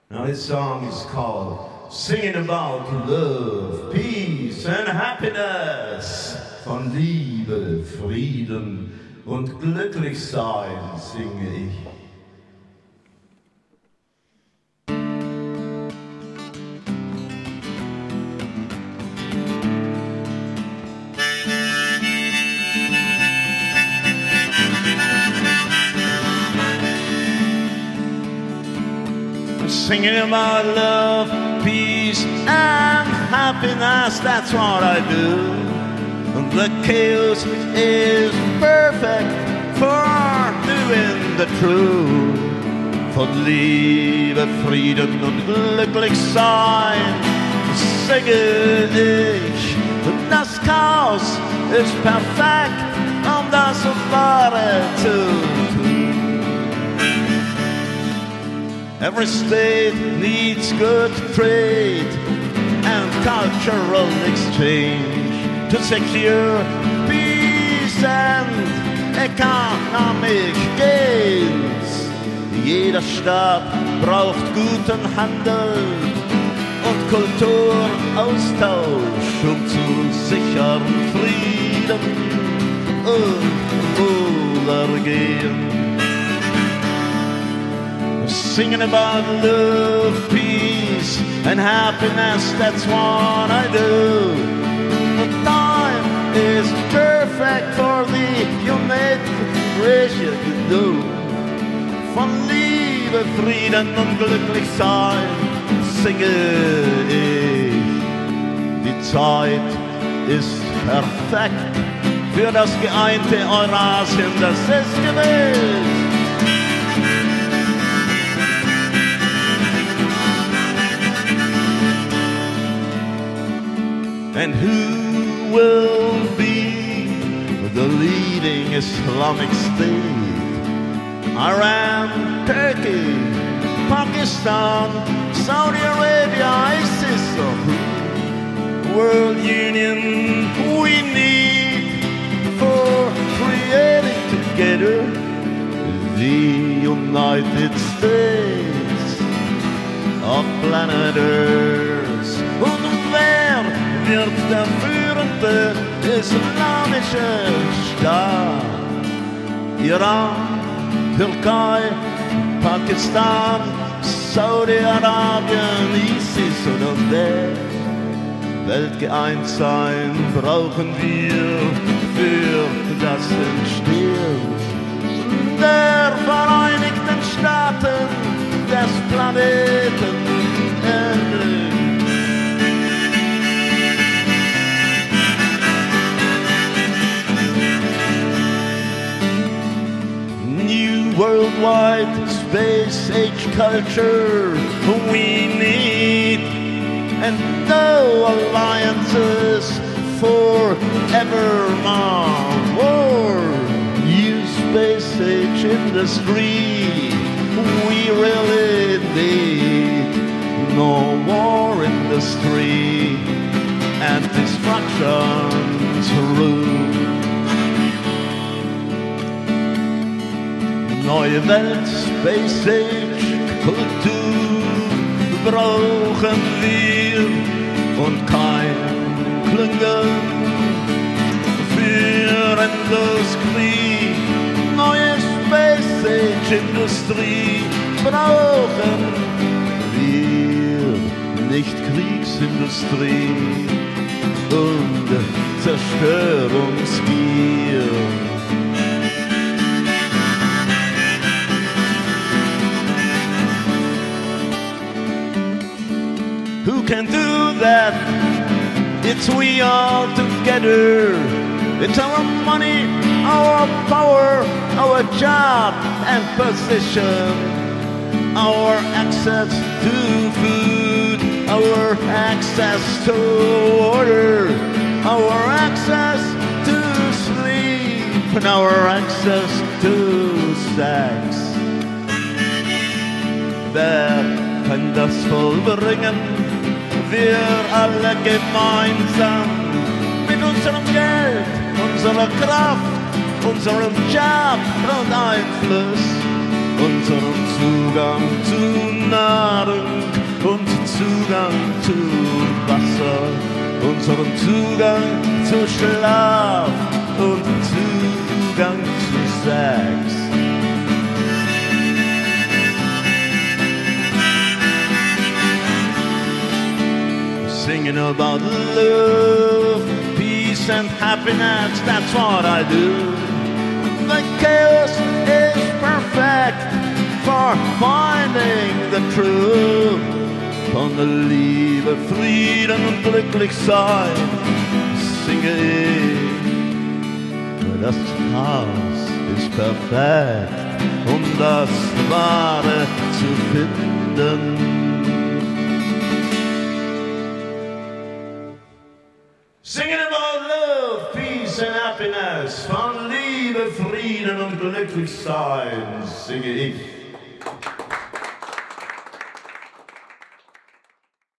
Now this song is called Singing About Love, Peace and Happiness. Von Liebe, Frieden und Glücklichsein singe ich. Singing about love, peace, and happiness, that's what I do. And the chaos is perfect for doing the true. Von Liebe, Frieden und Glücklichsein singe ich. Und das Chaos ist perfekt, um das Wahre zu tun. Every state needs good trade and cultural exchange to secure peace and economic gains. Jeder Staat braucht guten Handel und Kulturaustausch, um zu sichern Frieden und Wohlergehen. Singing about love, peace, and happiness, that's what I do. The time is perfect for the United do. Von Liebe, Frieden und Glücklichsein singe ich. Die Zeit ist perfekt für das geeinte Eurasien, das ist gewiss. And who will be the leading Islamic state? Iran, Turkey, Pakistan, Saudi Arabia, ISIS, or who? World Union we need for creating together the United States of planet Earth. Wird der führende islamische Staat. Iran, Türkei, Pakistan, Saudi-Arabien, ISIS oder wer? Weltgeeint sein brauchen wir für das Entstehen der Vereinigten Staaten des Planeten Erde. Worldwide space age culture we need, and no alliances forevermore. New space age industry we really need. No war industry and destruction's rule. Neue Welt, Space Age, Kultur brauchen wir und kein Klüngel für Endloskrieg. Neue Space Age Industrie brauchen wir, nicht Kriegsindustrie und Zerstörungsgier. Who can do that? It's we all together. It's our money, our power, our job and position, our access to food, our access to water, our access to sleep, and our access to sex. Wer kann das vollbringen? Wir alle gemeinsam mit unserem Geld, unserer Kraft, unserem Job und Einfluss, unserem Zugang zu Nahrung Zugang zu Wasser, unseren Zugang zu Schlaf und Zugang zu Sex. Singing about love, peace and happiness, that's what I do. The chaos is perfect for finding the truth. Von der Liebe, Frieden und Glücklichsein singe ich. Das Chaos ist perfekt, um das Wahre zu finden. Singing about love, peace and happiness, von Liebe, Frieden und Glücklichsein singe ich.